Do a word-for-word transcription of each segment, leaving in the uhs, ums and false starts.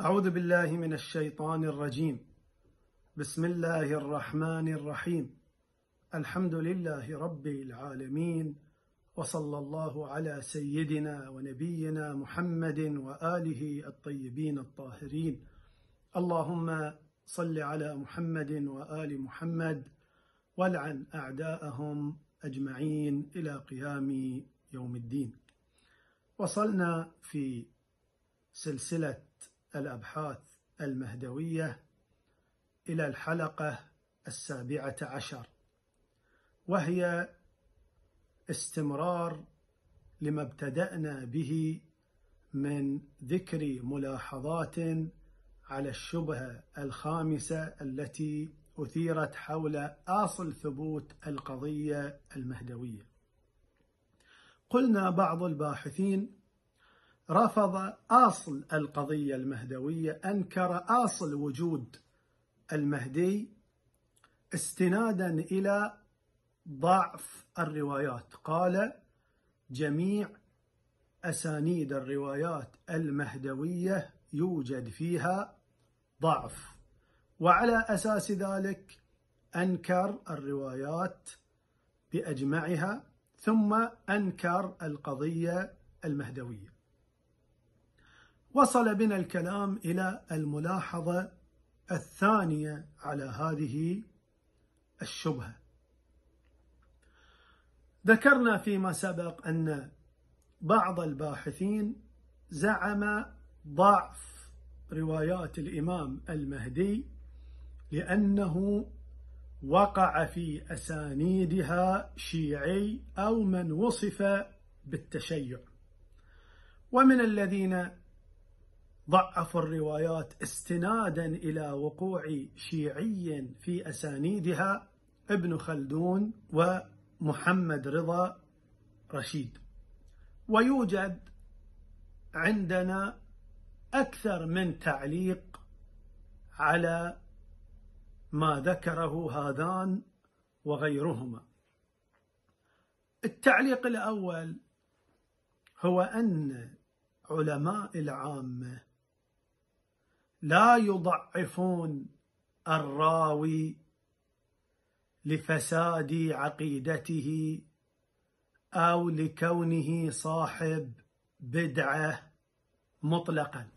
أعوذ بالله من الشيطان الرجيم. بسم الله الرحمن الرحيم. الحمد لله رب العالمين، وصلى الله على سيدنا ونبينا محمد وآله الطيبين الطاهرين. اللهم صل على محمد وآل محمد والعن أعداءهم أجمعين إلى قيام يوم الدين. وصلنا في سلسلة الأبحاث المهدوية إلى الحلقة السابعة عشر، وهي استمرار لما ابتدأنا به من ذكر ملاحظات على الشبهة الخامسة التي أثيرت حول أصل ثبوت القضية المهدوية. قلنا بعض الباحثين رفض أصل القضية المهدوية، أنكر أصل وجود المهدي استنادا إلى ضعف الروايات. قال: جميع أسانيد الروايات المهدوية يوجد فيها ضعف، وعلى أساس ذلك أنكر الروايات بأجمعها، ثم أنكر القضية المهدوية. وصل بنا الكلام إلى الملاحظة الثانية على هذه الشبهة. ذكرنا فيما سبق أن بعض الباحثين زعم ضعف روايات الإمام المهدي لأنه وقع في أسانيدها شيعي أو من وصف بالتشيع. ومن الذين ضعفوا الروايات استنادا إلى وقوع شيعي في أسانيدها ابن خلدون ومحمد رضا رشيد. ويوجد عندنا أكثر من تعليق على ما ذكره هذان وغيرهما. التعليق الأول هو أن علماء العامة لا يضعفون الراوي لفساد عقيدته أو لكونه صاحب بدعة مطلقا،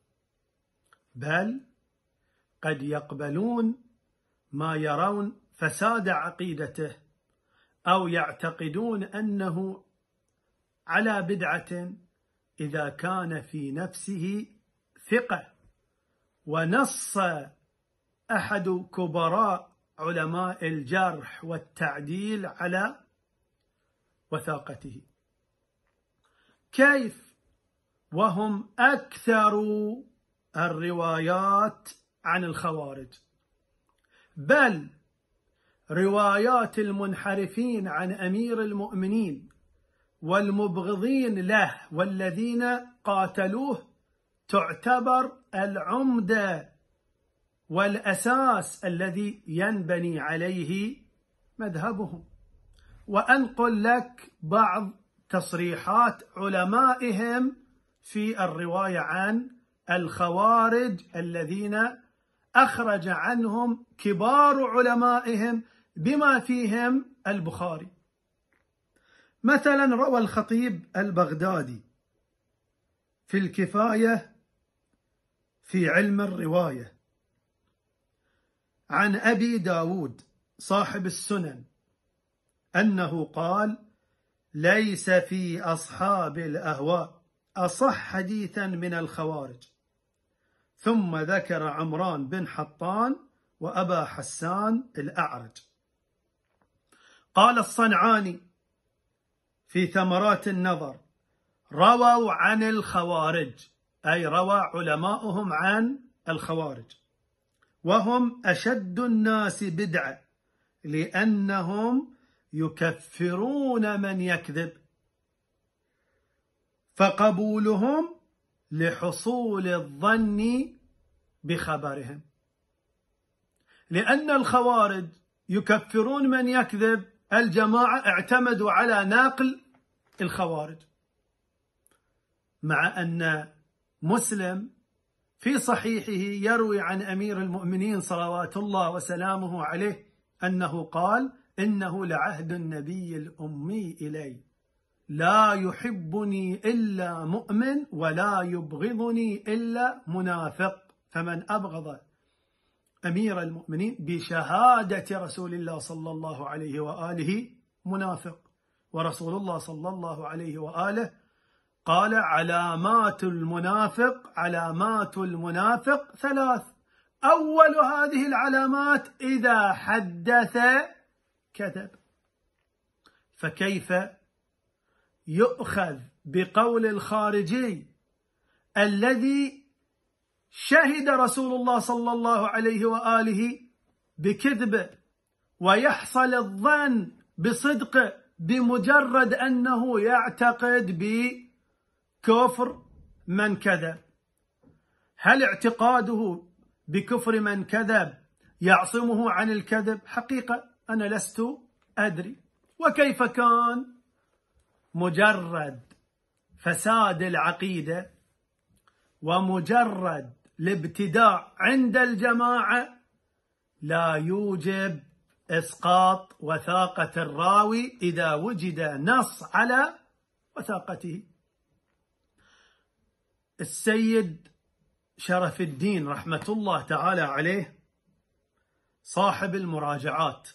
بل قد يقبلون ما يرون فساد عقيدته أو يعتقدون أنه على بدعة إذا كان في نفسه ثقة ونص أحد كبراء علماء الجرح والتعديل على وثاقته. كيف وهم أكثر الروايات عن الخوارج، بل روايات المنحرفين عن أمير المؤمنين والمبغضين له والذين قاتلوه تعتبر العمدة والأساس الذي ينبني عليه مذهبهم. وأنقل لك بعض تصريحات علمائهم في الرواية عن الخوارج الذين أخرج عنهم كبار علمائهم بما فيهم البخاري. مثلا روى الخطيب البغدادي في الكفاية في علم الرواية عن أبي داود صاحب السنن أنه قال: ليس في أصحاب الأهواء أصح حديثا من الخوارج. ثم ذكر عمران بن حطان وأبا حسان الأعرج. قال الصنعاني في ثمرات النظر: رووا عن الخوارج، أي روى علماؤهم عن الخوارج، وهم أشد الناس بدعة لأنهم يكفرون من يكذب، فقبولهم لحصول الظن بخبرهم. لأن الخوارج يكفرون من يكذب، الجماعة اعتمدوا على ناقل الخوارج، مع أن مسلم في صحيحه يروي عن أمير المؤمنين صلوات الله وسلامه عليه أنه قال: إنه لعهد النبي الأمي إلي، لا يحبني إلا مؤمن ولا يبغضني إلا منافق، فمن أبغض أمير المؤمنين بشهادة رسول الله صلى الله عليه وآله منافق. ورسول الله صلى الله عليه وآله قال: علامات المنافق علامات المنافق ثلاث، أول هذه العلامات إذا حدث كذب. فكيف يؤخذ بقول الخارجي الذي شهد رسول الله صلى الله عليه وآله بكذبه ويحصل الظن بصدقه بمجرد أنه يعتقد بكفر من كذب؟ هل اعتقاده بكفر من كذب يعصمه عن الكذب؟ حقيقة أنا لست أدري. وكيف كان مجرد فساد العقيدة ومجرد الابتداع عند الجماعة لا يوجب إسقاط وثاقة الراوي إذا وجد نص على وثاقته. السيد شرف الدين رحمة الله تعالى عليه صاحب المراجعات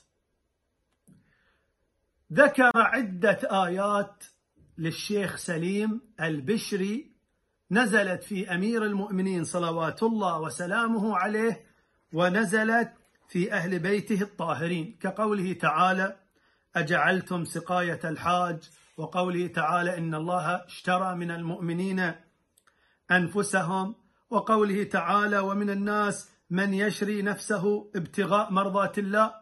ذكر عدة آيات للشيخ سليم البشري نزلت في أمير المؤمنين صلوات الله وسلامه عليه ونزلت في أهل بيته الطاهرين، كقوله تعالى: أجعلتم سقاية الحاج، وقوله تعالى: إن الله اشترى من المؤمنين أنفسهم، وقوله تعالى: ومن الناس من يشري نفسه ابتغاء مرضات الله.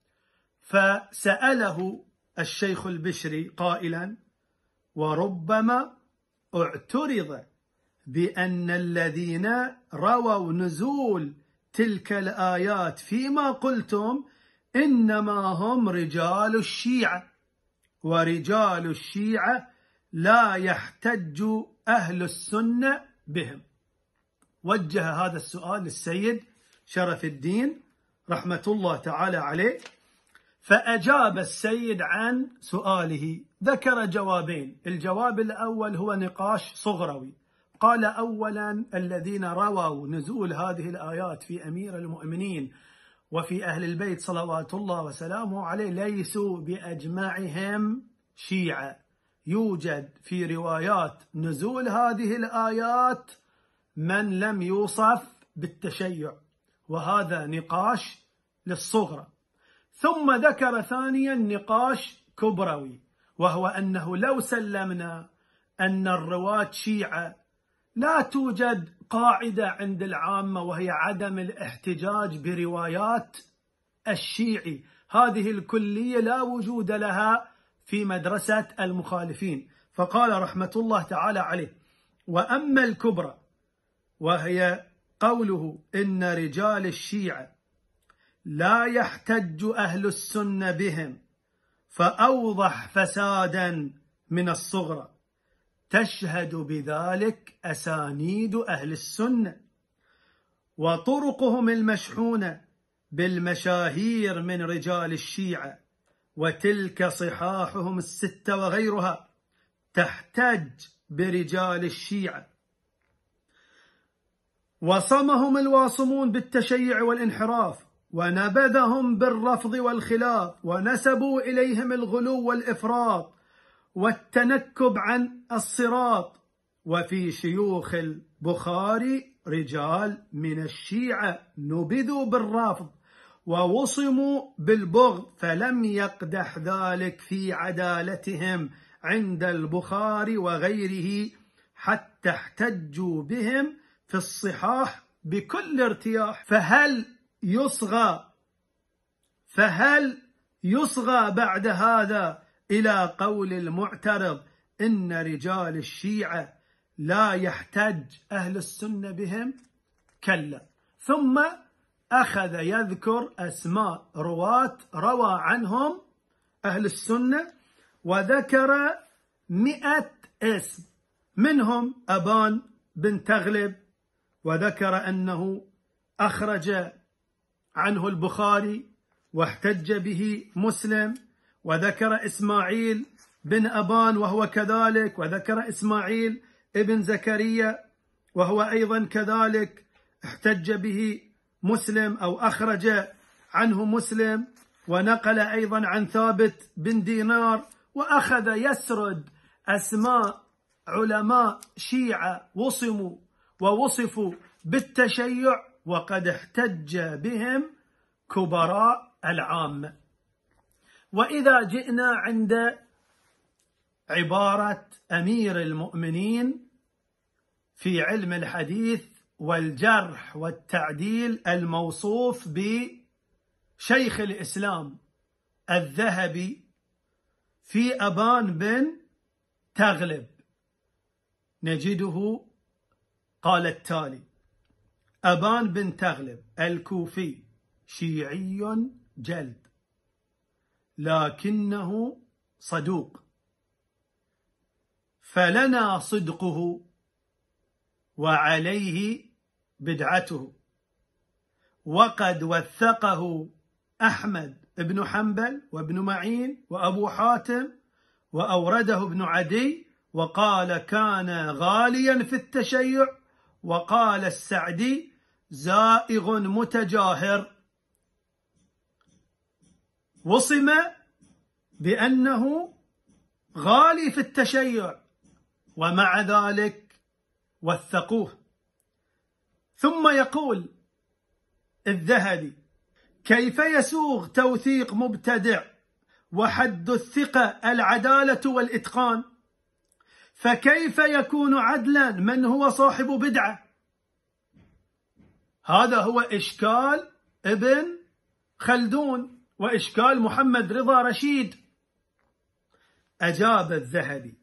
فسأله الشيخ البشري قائلا: وربما اعترض بأن الذين رووا نزول تلك الآيات فيما قلتم إنما هم رجال الشيعة، ورجال الشيعة لا يحتج أهل السنة بهم. وجه هذا السؤال للسيد شرف الدين رحمة الله تعالى عليه، فأجاب السيد عن سؤاله، ذكر جوابين. الجواب الأول هو نقاش صغروي، قال: أولا الذين رووا نزول هذه الآيات في أمير المؤمنين وفي أهل البيت صلوات الله وسلامه عليه ليسوا بأجمعهم شيعة، يوجد في روايات نزول هذه الآيات من لم يوصف بالتشيع، وهذا نقاش للصغرى. ثم ذكر ثانيا نقاش كبروي، وهو أنه لو سلمنا أن الرواة شيعة لا توجد قاعدة عند العامة وهي عدم الاحتجاج بروايات الشيعي، هذه الكلية لا وجود لها في مدرسة المخالفين. فقال رحمة الله تعالى عليه: وأما الكبرى، وهي قوله إن رجال الشيعة لا يحتج أهل السنة بهم، فأوضح فسادا من الصغرى، تشهد بذلك أسانيد أهل السنة وطرقهم المشحونة بالمشاهير من رجال الشيعة، وتلك صحاحهم الستة وغيرها تحتج برجال الشيعة. وصمهم الواصمون بالتشيع والانحراف، ونبذهم بالرفض والخلاف، ونسبوا إليهم الغلو والإفراط والتنكب عن الصراط. وفي شيوخ البخاري رجال من الشيعة نبذوا بالرفض ووصموا بالبغض، فلم يقدح ذلك في عدالتهم عند البخاري وغيره، حتى احتجوا بهم في الصحاح بكل ارتياح. فهل يصغى فهل يصغى بعد هذا إلى قول المعترض إن رجال الشيعة لا يحتج أهل السنة بهم؟ كلا. ثم أخذ يذكر أسماء رواة روى عنهم أهل السنة، وذكر مئة اسم، منهم أبان بن تغلب وذكر أنه أخرج عنه البخاري واحتج به مسلم، وذكر إسماعيل بن أبان وهو كذلك، وذكر إسماعيل ابن زكريا وهو أيضا كذلك احتج به مسلم أو أخرج عنه مسلم، ونقل أيضا عن ثابت بن دينار، وأخذ يسرد أسماء علماء شيعة وصموا ووصفوا بالتشيع وقد احتج بهم كبراء العامة. وإذا جئنا عند عبارة أمير المؤمنين في علم الحديث والجرح والتعديل الموصوف بشيخ الإسلام الذهبي في أبان بن تغلب، نجده قال التالي: أبان بن تغلب الكوفي شيعي جلد لكنه صدوق، فلنا صدقه وعليه بدعته، وقد وثقه أحمد بن حنبل وابن معين وأبو حاتم، وأورده ابن عدي وقال كان غاليا في التشيع، وقال السعدي زائغ متجاهر، وصم بأنه غالي في التشيع ومع ذلك وثقوه. ثم يقول الذهبي: كيف يسوغ توثيق مبتدع وحد الثقة العدالة والإتقان، فكيف يكون عدلا من هو صاحب بدعة؟ هذا هو إشكال ابن خلدون وإشكال محمد رضا رشيد. أجاب الذهبي: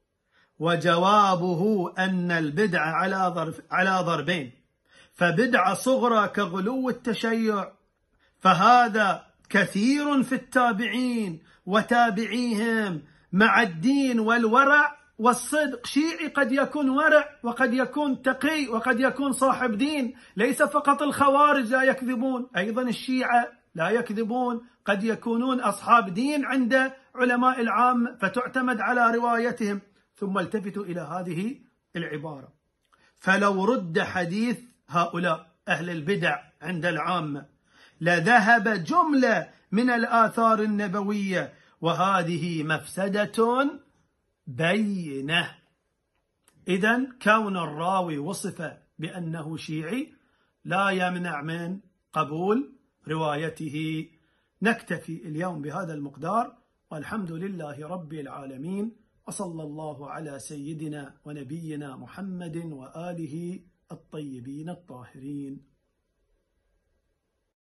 وجوابه أن البدعة على ضرب على ضربين، فبدعة صغرى كغلو التشيع، فهذا كثير في التابعين وتابعيهم مع الدين والورع والصدق. شيعي قد يكون ورع وقد يكون تقي وقد يكون صاحب دين، ليس فقط الخوارج لا يكذبون، أيضا الشيعة لا يكذبون، قد يكونون أصحاب دين عند علماء العامة فتعتمد على روايتهم. ثم التفتوا إلى هذه العبارة: فلو رد حديث هؤلاء أهل البدع عند العامة لذهب جملة من الآثار النبوية، وهذه مفسدة بينة. إذن كون الراوي وصف بأنه شيعي لا يمنع من قبول روايته. نكتفي اليوم بهذا المقدار، والحمد لله رب العالمين، وصلى الله على سيدنا ونبينا محمد وآله الطيبين الطاهرين.